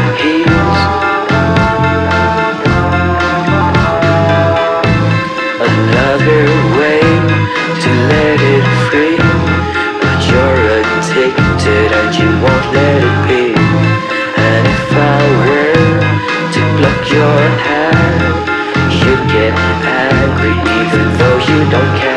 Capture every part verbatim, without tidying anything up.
He's another way to let it free, but you're addicted and you won't let it be. And if I were to pluck your hair, you'd get angry even though you don't care.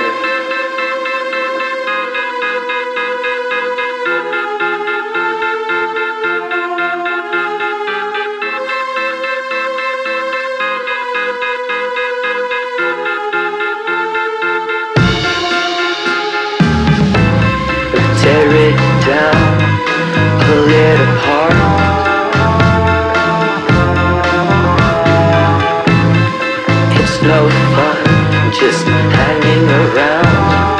Tear it down, pull it apart. It's no fun just hanging around.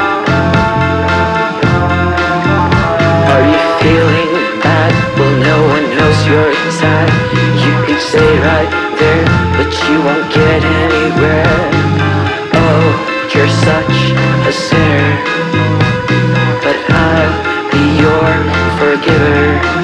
Are you feeling bad? Well, no one knows you're sad. You could stay right there, but you won't get anywhere. Oh, you're such a sinner, but I'll be your forgiver.